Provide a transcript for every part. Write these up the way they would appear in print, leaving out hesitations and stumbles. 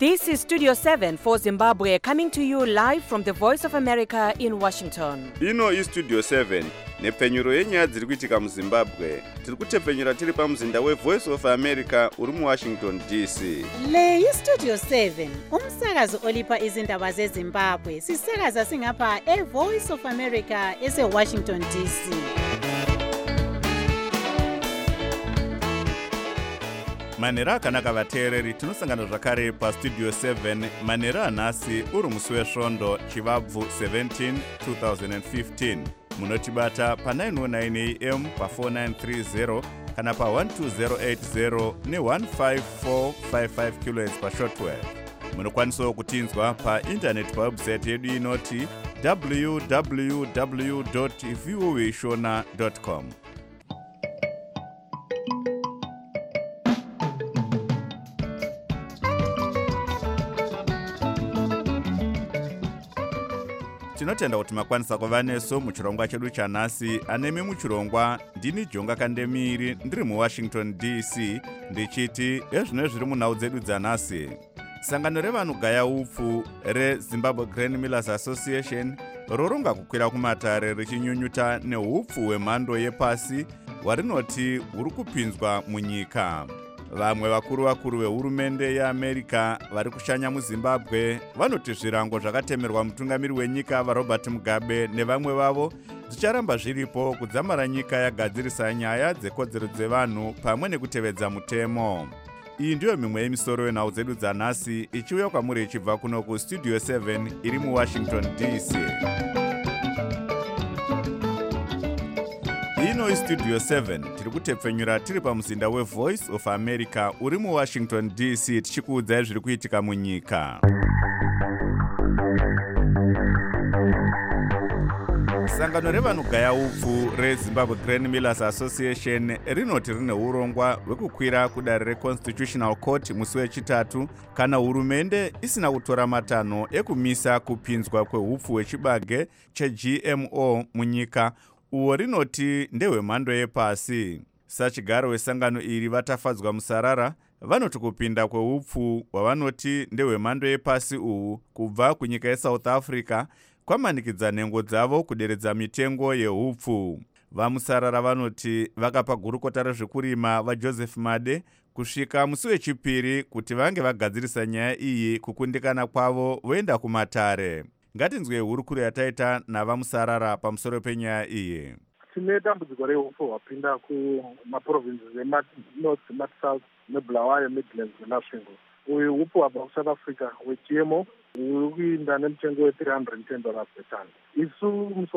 This is Studio 7 for Zimbabwe, coming to you live from the Voice of America in Washington. Ino is Studio 7 nepfenyuro yenyaya dziri kuitika muZimbabwe. Tiri kutepfenyura tiri pamuzinda weVoice of America uri muWashington DC. Le iStudio 7 umsakazo olipa izindaba zeZimbabwe. Sisakaza singapha eVoice of America eseWashington DC. Manera akanaka vateereri, tinosangana zvakare paStudio 7 manera anhasi uri musi wesvondo chivabvu 17 2015. Munotibata pa909 AM pa4930 kana pa12080 ne15455 kHz pashortwave. Munokwanisawo kutinzwa paindaneti pawebsite yedu inoti www.voashona.com. Tinotenda kuti makwanisa kuva neso muchirongwa chedu chanhasi. Anemi muchirongwa ndini Jonga Kandemiri ndiri muWashington DC ndichiti ezvino zviri munhau dzedu dzanhasi. Sangano revanogaya upfu reZimbabwe Grain Millers Association roronga kukwira kumatare richinyunyuta neupfu hwemhando yepasi hwarinoti huri kupinzwa munyika. Vamwe vakuru vehurumende yeAmerica vari kushanya muZimbabwe vanoti zvirango zvakatemerwa mutungamiri wenyika vaRobert Mugabe nevamwe vavo zvicharamba zviripo kudzamara nyika yagadzirisa nyaya dzekodzero dzevanhu pamwe nekutevedza mutemo. Iyi ndiyo mimwe yemisoro yenhau dzedu dzanhasi ichiuya kwamuri ichibva kuno kuStudio 7 iri muWashington DC. Ino iStudio 7 tiri kutepfenyura tiri pamuzinda weVoice of America uri muWashington DC tichikuudzai zviri kuitika munyika. Sangano revanogaya upfu reZimbabwe Grain Millers Association rinoti rine urongwa hwekukwira kudare reConstitutional Court musi wechitatu kana hurumende isina kutora matanho ekumisa kupinzwa kweupfu hwechibage cheGMO munyika uwo rinoti ndehwemhando yepasi. Sachigaro wesangano iri vatafadzwa musarara vanoti kupinda kweupfu hwavanoti ndehwemhando yepasi uhu kubva kunyika yeSouth Africa kwamanikidza nhengo dzavo kuderedza mitengo yeupfu. Vamusarara vanoti vakapa gurukota rezvekurima vaJoseph Made kusvika musi wechipiri kuti vange vagadzirisa nyaya iyi kukundikana kwavo voenda kumatare. Ngatinzwe hurukuro yataita navamusarara pamusoro penyaya iyi. Tine dambudziko reupfu hwapinda kumaprovinces eMarch South neBulawayo Midlands neMasvingo. Uyu upfu hwabva kuSouth Africa hweGMO uri kuinda nemutengo we$310 per ton. Isu musi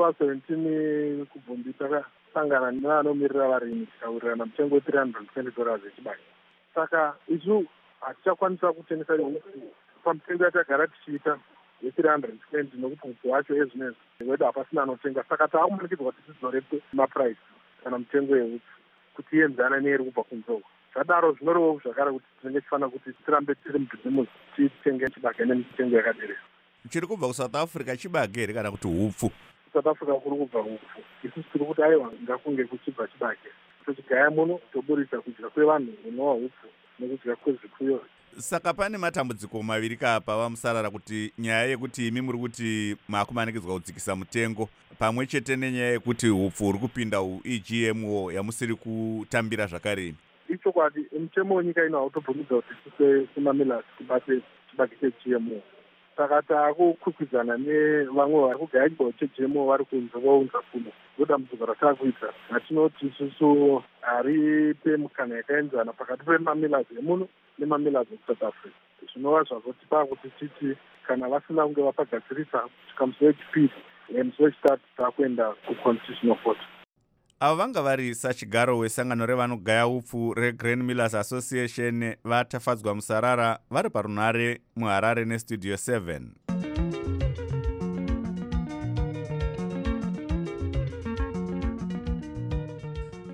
wa17 kubvumbi takasangana nevanomirira varimi tikaurirana mutengo we$320 wechibage. Saka isu hatichakwanisa kutengesa upfu pamutengo yatagara tichiita ye$320 nokuti upfu hwacho ezvinezvi wedu hapasina anotenga. Saka taakumanikidzwa kuti tidzorepe maprice kana mutengo yeupfu kuti ienzane neiri kubva kunzoko. Zvadaro zvinorevo zvakare kuti tinenge tifanira kuti tirambe tiri mubhizimusi titenge chibage nemitengo yakadereka. Chiri kubva kuSouth Africa chibage here kana kuti upfu? South Africa kuri kubva upfu. Isusu tiri kuti aiwa ngakunge kuchibva chibage. Tochigaya muno toburisa kudya kwevanhu hunova upfu nekudya kwezvipfuyo. Saka pane matambudziko maviri kapa vamusarara kuti nyaya yekuti imi muri kuti makumanikidzwa kudzikisa mutengo pamwe chete nenyaya yekuti upfu huri kupinda iGMO yamusiri kutambira zvakare. Ichokwadi mutemo wenyika ino hautobvumidza kuti semamillers tibate chibage cheGMO. Saka takukwikwidzana nevamwe vari kugaya chibage cheGMO vari kunze vounza fumo. Ndodambudziko rataakuita. Hatinoti isusu haripe mukana yakaenzana pakati pemamillers emuno nemamillers eSouth Africa. Zvinova zvazotipa kuti titi kana vasina kunge vapagadzirisa kusvika musi wechipiri musi wechitatu taakuenda kuConstitutional Court. Ava vanga vari sachigaro wesangano revanogaya upfu reGrain Millers Association vatafadzwa musarara vari parunhare muHarare neStudio 7.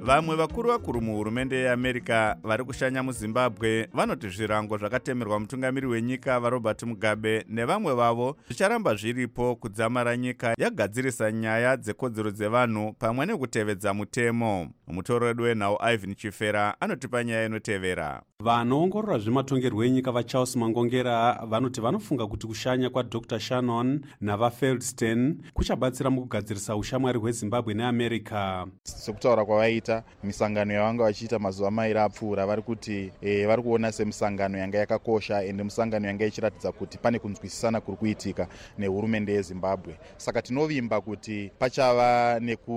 Vamwe vakuru muhurumende yeAmerica vari kushanya muZimbabwe vanoti zvirango zvakatemerwa mutungamiri wenyika vaRobert Mugabe nevamwe vavo zvicharamba zviripo kudzamara nyika yagadzirisa nyaya dzekodzero dzevanhu pamwe nekutevedza mutemo. Mutoro wedu wenhau Ivan Chifera anotipa nyaya inotevera. Vanoongorora zvematongerwo enyika vaCharles Mangongera vanoti vanofunga kuti kushanya kwaDr Shannon navaFeldstein kuchabatsira mukugadzirisa ushamwari hweZimbabwe neAmerica. Sekutaura kwavaita misangano yavanga vachiita mazuva mairi apfuura vari kuti vari kuona semisangano yanga yakakosha ende misangano yanga ichiratidza kuti pane kunzwisisana kuri kuitika nehurumende yeZimbabwe. Saka tinovimba kuti pachava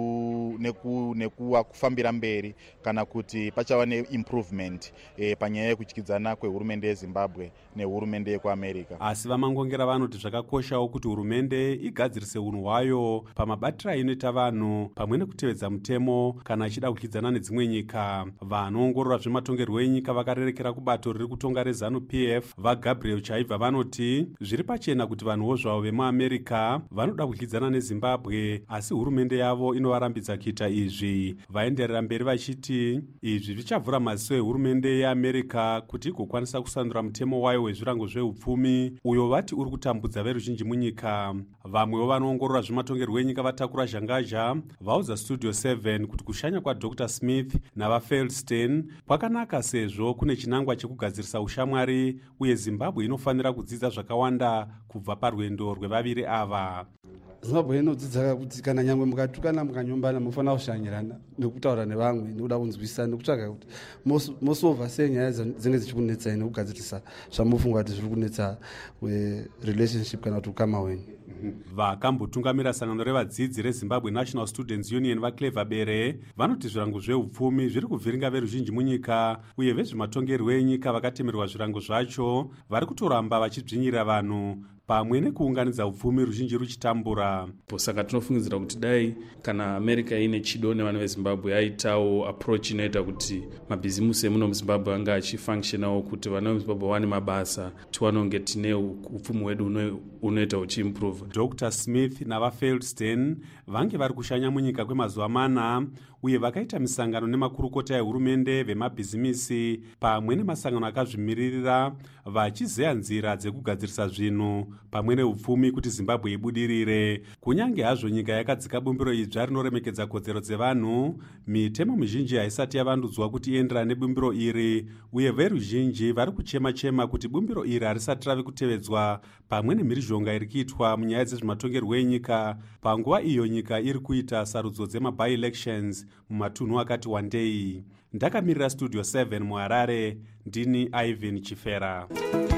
nekufambira mberi kana kuti pachava neimprovement panyaya yekudyidzana kwehurumende yeZimbabwe nehurumende yekuAmerica. Asi vaMangongera vanoti zvakakoshawo kuti hurumende igadzirise unhu hwayo pamabatiro ainoita vanhu pamwe nekutevedza mutemo kana achida kudyidzana nedzimwe nyika. Vanoongorora zvematongerwo enyika vakarerekera kubato riri kutonga reZANU-PF vaGabriel Chaibva vanoti zviri pachena kuti vanhuwo zvavo vemuAmerica vanoda kudyidzana neZimbabwe, asi hurumende yavo inovarambidza kuita izvi. Vaenderera mberi vachiti izvi zvichavhura maziso ehurumende yeAmerica kuti igokwanisa kusandura mutemo wayo wezvirango zveupfumi uyo vati uri kutambudza veruzhinji munyika. Vamwewo vanoongorora zvematongerwo enyika vatakura zhangazha vaudza Studio 7 kuti kushanya kwaDr Smith navaFeldstein kwakanaka sezvo kune chinangwa chekugadzirisa ushamwari uye Zimbabwe inofanira kudzidza zvakawanda kubva parwendo rwevaviri ava. Zimbabwe inodzidza kuti kana nyangwe mukatukana mukanyombana mufanira kushanyirana nekutaura nevamwe nekuda kunzwisisa nekutsvaga kuti mosova sei nyaya dzinenge dzichikunetsai nekugadzirisa zvamufunga kuti zviri kunetsa relationship kana kuti ukama hwenyu. Vakambotungamira sangano revadzidzi reZimbabwe National Students Union vaClever Bere vanoti zvirango zveupfumi zviri kuvhiringa veruzhinji munyika uye vezvematongerwo enyika vakatemerwa zvirango zvacho vari kutoramba vachidzvinyira vanhu pamwe nekuunganidza upfumi ruzhinji ruchitambura. Saka tinofungidzira kuti dai kana America ine chido nevanhu veZimbabwe aitawo approach inoita kuti mabhizimusi emuno muZimbabwe anga achifunctionawo kuti vana veZimbabwe wane mabasa tiwanonge tine upfumi hwedu unoita uchiimprove. Dr Smith navaFeldstein vange vari kushanya munyika kwemazuva mana uye vakaita misangano nemakurukota ehurumende vemabhizimisi pamwe nemasangano akazvimiririra vachizeya nzira dzekugadzirisa zvinhu pamwe neupfumi kuti Zimbabwe ibudirire. Kunyange hazvo nyika yakadzika bumbiro idzva rinoremekedza kodzero dzevanhu, mitemo mizhinji haisati yavandudzwa kuti ienderane nebumbiro iri uye veruzhinji vari kuchema kuti bumbiro iri harisati rave kutevedzwa pamwe nemhirizhonga iri kuitwa munyaya dzezvematongerwo enyika panguva iyo nyika iri kuita sarudzo dzema-by-elections mumatunhu akati wandei. Ndakamirira Studio 7 muHarare, ndini Ivan Chifera.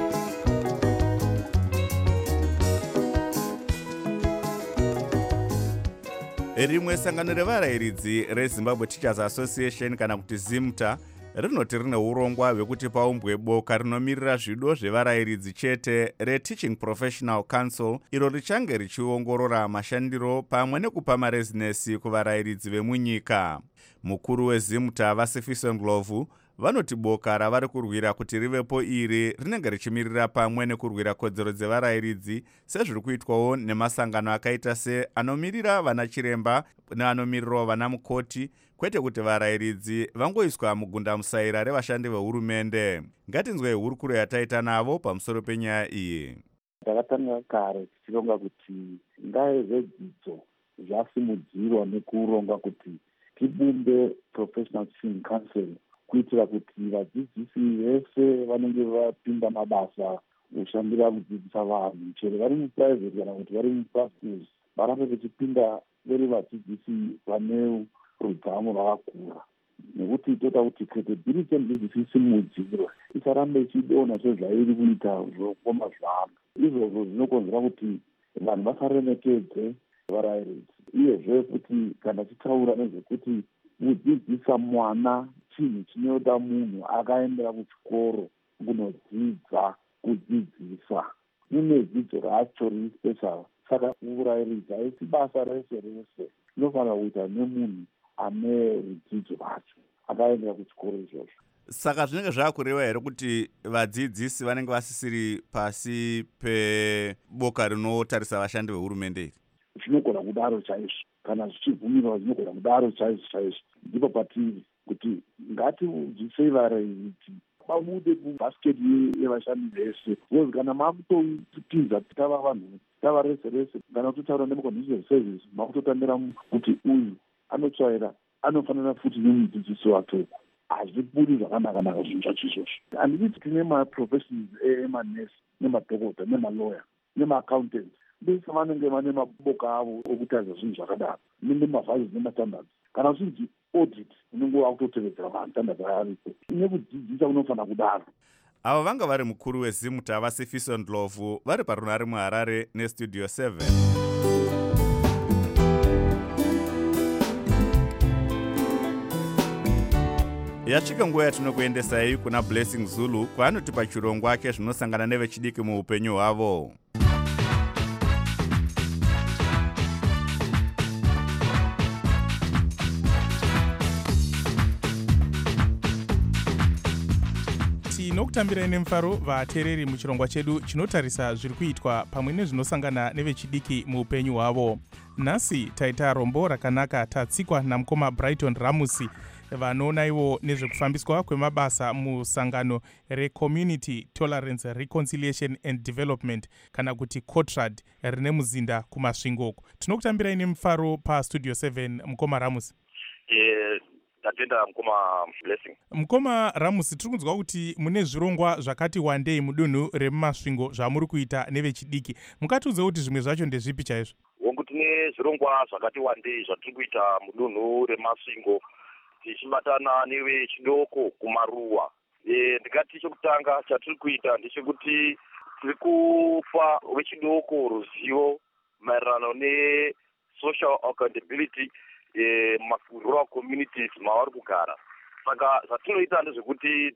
Rimwe sangano revarayiridzi reZimbabwe Teachers Association kana kuti ZIMTA rinoti rine urongwa hwekuti paumbwe boka rinomirira zvido zvevarayiridzi chete reTeaching Professional Council iro richange richiongorora mashandiro pamwe nekupa marezinesi kuvarayiridzi vemunyika. Mukuru weZIMTA vaSifiso Ndlovu vanoti boka ravari kurwira kuti rivepo iri rinenge richimirira pamwe nekurwira kodzero dzevarayiridzi sezviri kuitwawo nemasangano akaita se anomirira vana chiremba neanomirirawo vana mukoti, kwete kuti varayiridzi vangoiswa mugundamusaira revashandi vehurumende. Ngatinzwe hurukuro yataita navo pamusoro penyaya iyi. Takatanga kare tichironga kuti nyaya zvedzidzo zvasimudzirwa nekuronga kuti tibumbe Professional Teaching Council kuitira kuti vadzidzisi vese vanenge vapinda mabasa kushandira kudzidzisa vanhu chero vari muprivate kana kuti vari mupractice varambe vachipinda veri vadzidzisi vane rudzamu rwakakura, nekuti toda kuti credibility yemudzidzisi isimudzirwe isarambe ichidonha sezvairi kuita zvokoma zvavo. Izvozvo zvinokonzera kuti vanhu vasaremekedze varayiridzi. Uyezve kuti kana tichitaura nezvekuti kudzidzisa mwana chinhu chinoda munhu akaendera kuchikoro kunodzidza kudzidzisa. Mune dzidzo racho riri special. Saka urayiridzi haisi basa rese rese, inofanira kuita nemunhu ane rudzidzo rwacho akaendera kuchikoro izvozvo. Saka zvinenge zvakureva here kuti vadzidzisi vanenge vasisiri pasi peboka rinotarisa vashandi vehurumende iri? zvinogona kudaro chaizvo, kana zvichibvumirwa zvinogona kudaro chaizvo. Ndipo patiri kuti ngatidzisevare kuti babude kubhasiketi yevashandi vese, because kana makutotitiza tava vanhu tava rese kana kutotaura nemucondition service makutotambira kuti uyu anotsvaira anofanira futi nemudzidzisi wake. Hazvipuri zvakanaka zvinhu zvacho izvozvo. Handiti tine maprofessions emanesi nemadhokota nemalawyer nemaaccountant vese vanenge vane maboka avo okutarisa zvinhu zvakadaro nemavalues nemastandards. Kana uchinzi audit unenge wakutotevedzera mastandards aripo, nekudzidzisa unofanira kudaro. Avo vanga vari mukuru weZimutava Sifiso Ndlovu vari parunhare muHarare neStudio 7. Yasvika nguva yatinokuendesai kuna Blessing Zulu kwaanotipa chirongwa chezvinosangana nevechidiki muupenyu hwavo. Tinokutambirai nemufaro vateereri muchirongwa chedu chinotarisa zviri kuitwa pamwe nezvinosangana nevechidiki muupenyu hwavo. Nhasi taita rombo rakanaka tatsikwa namukoma Brighton Ramusi vanoonaiwo nezvekufambiswa kwemabasa musangano reCommunity Tolerance Reconciliation and Development kana kuti COTRAD rine muzinda kumasvingo. Tinokutambirai nemufaro paStudio 7 mukoma Ramusi. Tatenda mukoma Blessing. Mukoma Ramusi, tiri kunzwa kuti mune zvirongwa zvakati wandei mudunhu remumasvingo zvamuri kuita nevechidiki. Mukatiudze kuti zvimwe zvacho ndezvipi chaizvo? Wongu tine zvirongwa zvakati wandei zvatiri kuita mudunhu remasvingo tichibatana nevechidoko kumaruwa. Ndikati chekutanga chatiri kuita ndechekuti tiri kupa vechidoko ruzivo maererano ne-social accountability rural communities mavari kugara. Saka zvatinoita ndezvekuti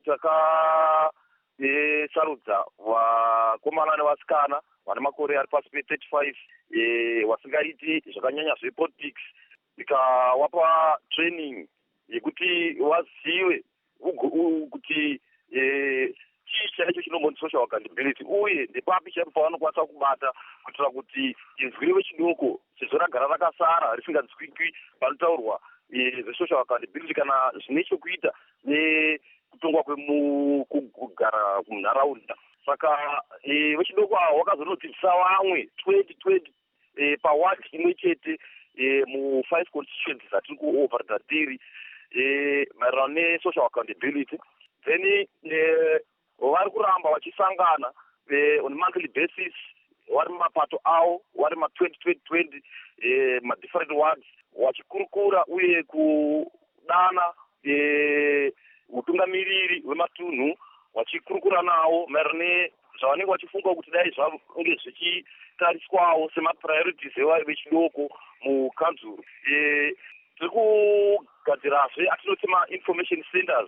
takasarudza vakomana nevasikana vane makore ari pasi pe35 vasingaiti zvakanyanya zvepolitics, tikawapa training yekuti vazive kuti chii chaicho chinombonzi social accountability uye ndepapi chaipo pavanokwanisa kubata kuitira kuti inzwi revechidoko sezvo ragara rakasara risinganzwikwi panotaurwa zve-social accountability kana zvine chekuita nekutongwa kugara munharaunda. Saka vechidoko avo vakazonodzidzisa vamwe 2020 pawadi imwe chete mu5 constituencies dzatiri kuoperata tiri maererano ne-social accountability. Then vari kuramba vachisangana on monthly basis vari mumapato avo vari ma2020 ma-different wards vachikurukura uye kudana utungamiriri wematunhu vachikurukura navo maererano zvavanenge vachifunga kuti dai zvange zvichitariswawo sema-priorities vechidoko mukanzuru. Tiri kugadzirazve atinoti ma-information centers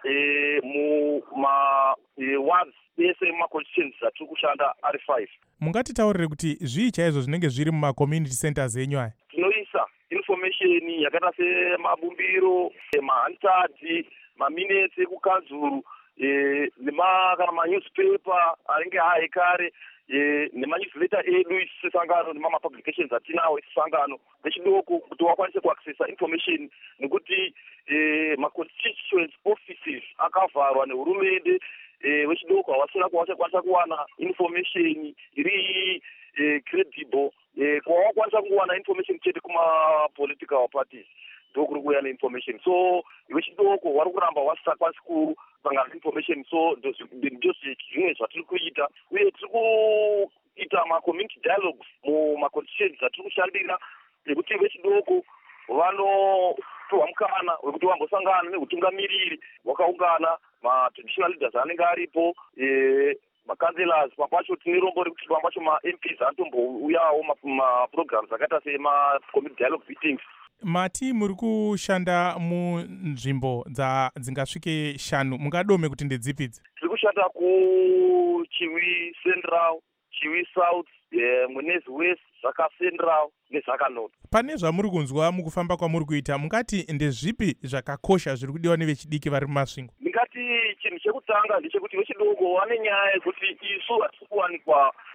wards ese mumaconstituencies atiri kushanda ari 5. Mungatitaurire kuti zvii chaizvo zvinenge zviri mumacommunity centers enyu aya? Tinoisa information yakaita semabumbiro, mahansard, maminutes ekukanzuru, kana manewspaper anenge haekare, nemanewsletter edu isisangano nemamapublications atinawo isisangano vechidoko kuti vakwanise kuaccessa information nekuti ma-constituency offices akavharwa nehurumende. Vechidoko havasina kwavachakwanisa kuwana information iri credible kwavakwanisa kuwana information chete kuma-political parties ndokuri kuuya neinformation. So vechidoko vari kuramba vasisakwanisi kusangana neinformation. So ndozvimwe zvatiri kuita uye tiri kuita ma-community dialogues mumaconstituencies atiri kushandira ekuti vechidoko vanotorwa mukana wekuti vambosangana neutungamiriri wakaungana ma-traditional leaders anenge aripo, ma-councillors. Papacho tine rombo rekuti papacho ma-MPs anotombouyawo ma-programs akaita sema-community dialogue meetings. Mati muri kushanda munzvimbo dzingasvike 5, mungadome kuti ndedzipidzi? Tiri kushanda kuChiwi Central, Chiwi South, Munezi West, Zaka Central neZaka North. Pane zvamuri kunzwa mukufamba kwamuri kuita, mungati ndezvipi zvakakosha zviri kudiwa nevechidiki vari mumasvingo? Ndingati chinhu chekutanga ndechekuti vechidoko vane nyaya yekuti isu hatisi kuwanikwa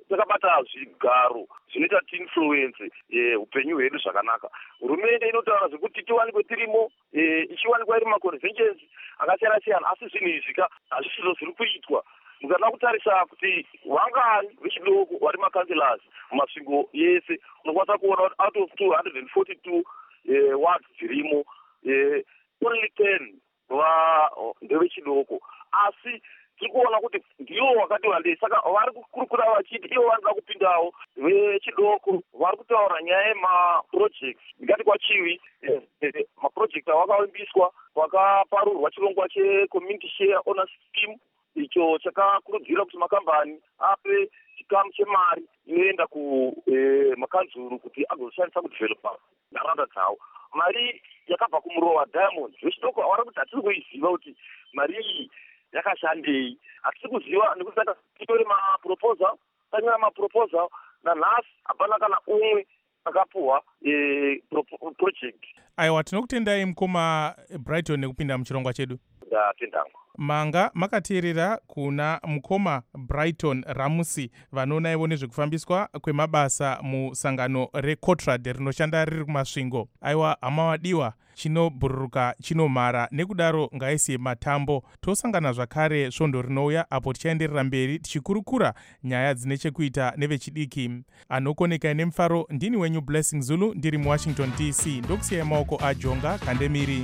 takabata zvigaro zvinoita tiinfluence upenyu hwedu zvakanaka. Hurumende inotaura zvekuti tiwanikwe tirimo ichiwanikwa iri maconventions akasiyana siyana, asi zvinhu izvi hazvisizvo zviri kuitwa. Mukada kutarisa kuti wangani vechidoko vari makanselas mumasvingo yese, unokwanisa kuona kuti out of 242 wards dzirimo only 10 ndevechidoko, asi tiri kuona kuti ndiwo wakati wandei. Saka vari kukurukura vachiti ivo vanoda kupindawo vechidoko, vari kutaura nyaya yemaprojects. Ndikati kwachiwi maproject awakavimbiswa wakaparurwa chirongwa checommunity share owner scheme, icho chakakurudzira kuti makambani ape chikamu chemari inoenda kumakanzuru kuti agozoshandisa kudevelopa nharaunda dzawo. Mari yakabva kumurowa Diamond, vechidoko vari kuti hatiri kuiziva kuti mari iyi yakashandei. Hatisi kuziva nekuti titore maproposal, tanyora maproposal nanhasi hapana kana umwe akapuhwa project. Aiwa, tinokutendai mukoma Brighton nekupinda muchirongwa chedu. Ndatendangwa. Manga makateerera kuna mukoma Brighton Ramusi vanoona ivo nezvekufambiswa kwemabasa musangano reCotrad rinoshanda riri kumasvingo. Aiwa hama wadiwa, chinobhururuka chinomhara, nekudaro ngaise matambo. Tosangana zvakare svondo rinouya apo tichaenderera mberi tichikurukura nyaya dzine chekuita nevechidiki. Anokoneka nemufaro, ndini wenyu Blessing Zulu, ndiri muWashington DC. Ndokusiyai maoko aJonga Kandemiri.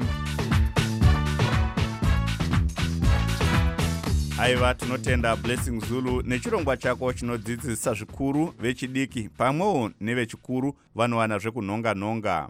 Aiva, tinotenda Blessing Zulu nechirongwa chako chinodzidzisa zvikuru vechidiki pamwewo nevechikuru vanowana zvekunhonga-nhonga.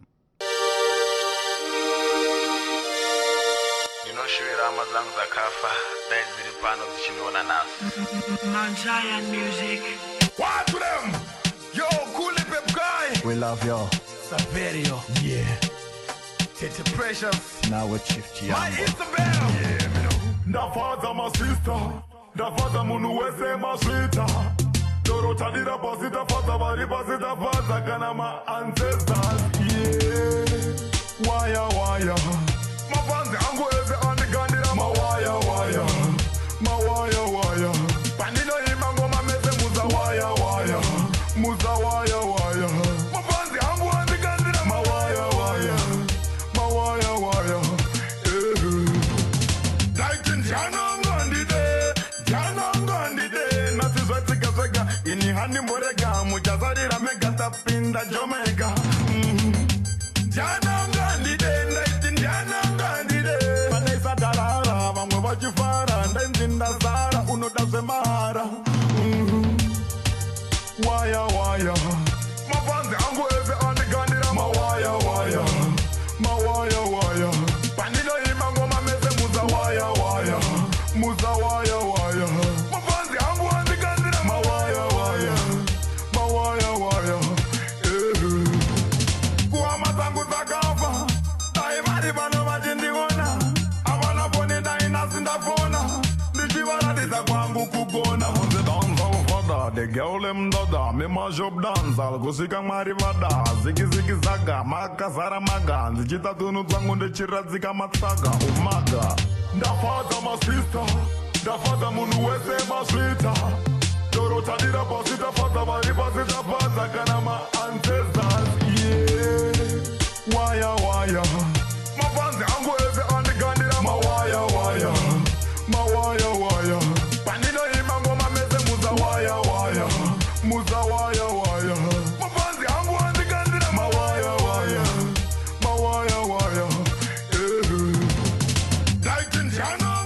Ndinoshuvira hama dzangu dzakafa dai dziri pano dzichiniona naso. Manjaya music. What to them? Yo, cool pep guy. We love you. Saverio. Yeah. Tete Precious. Now we're Chief Giambo. My Isabel. Yeah, me know. Ndafaza my sister, ndafaza munu wese maswita. Dorota dira pasita faza bari pasita faza kana ma ancestors. Yeah, waya. Mafanzi angu eze andigandira ma waya. Ma waya. Pandino imango mameze muza waya. Muza waya. Mafanzi angu andigandira ma waya. Ma waya. Ini hani morega mujazarira mega tapinda Jamaica. Jana ngandide ndaiti jana ngandide. Panesa darara vamwe vachifara ndainzinda zara unoda zvemahara. Waya. Mafanzi angu ese andigandira ma waya. Ma waya. Pandino imango mameze muza waya. Muza waya. Mafanzi angu andigandira ma waya. Ma waya. Kuwa mazangu zakafa dai vari vano vachindiona avana foni dai nasi ndafona ndichivaratidza kwangu kugona. The girl em dada, me ma job danza, kusika mwari vada, ziki zaga, makazara maga, nzichita tunu twangu ndechiradzika matsaga, umaga. Ndafaza ma sister, ndafaza munu wese maswita. Dorota dira pasita faza vari pasita faza kana ma ancestors. Yeah, waya. Mafanzi angu ese andigandira ma waya. Ma waya. Pandino imango mameze muza waya. Muza waya. Mafanzi angu andigandira ma waya. Ma waya. Daitin jana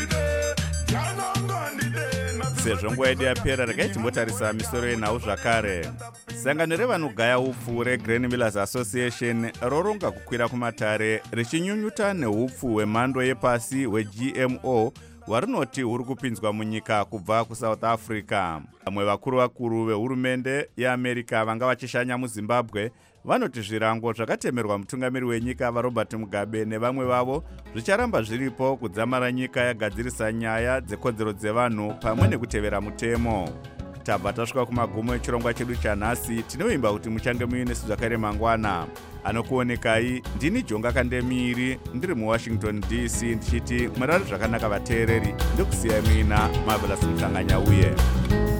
ngandide. Sezvo nguva yedu yapera, regai timbotarisa misoro yenhau zvakare. Sangano revanogaya upfu reGrain Millers Association roronga kukwira kumatare richinyunyuta neupfu hwemhando yepasi hweGMO hwarinoti huri kupinzwa munyika kubva kuSouth Africa. Vamwe vakuru vehurumende yeAmerica vanga vachishanya muZimbabwe vanoti zvirango zvakatemerwa mutungamiri wenyika vaRobert Mugabe nevamwe vavo zvicharamba zviripo kudzamara nyika yagadzirisa nyaya dzekodzero dzevanhu pamwe nekutevera mutemo. Tabva tasvika kumagumo echirongwa chedu chanhasi. Tinovimba kuti muchange muine zvakare mangwana. Anokuonekai ndini Jonga Kandemiri, ndiri muWashington DC, ndichiti murari zvakanaka vateereri, ndokusiyai muina Marvelous Mutanganya uye.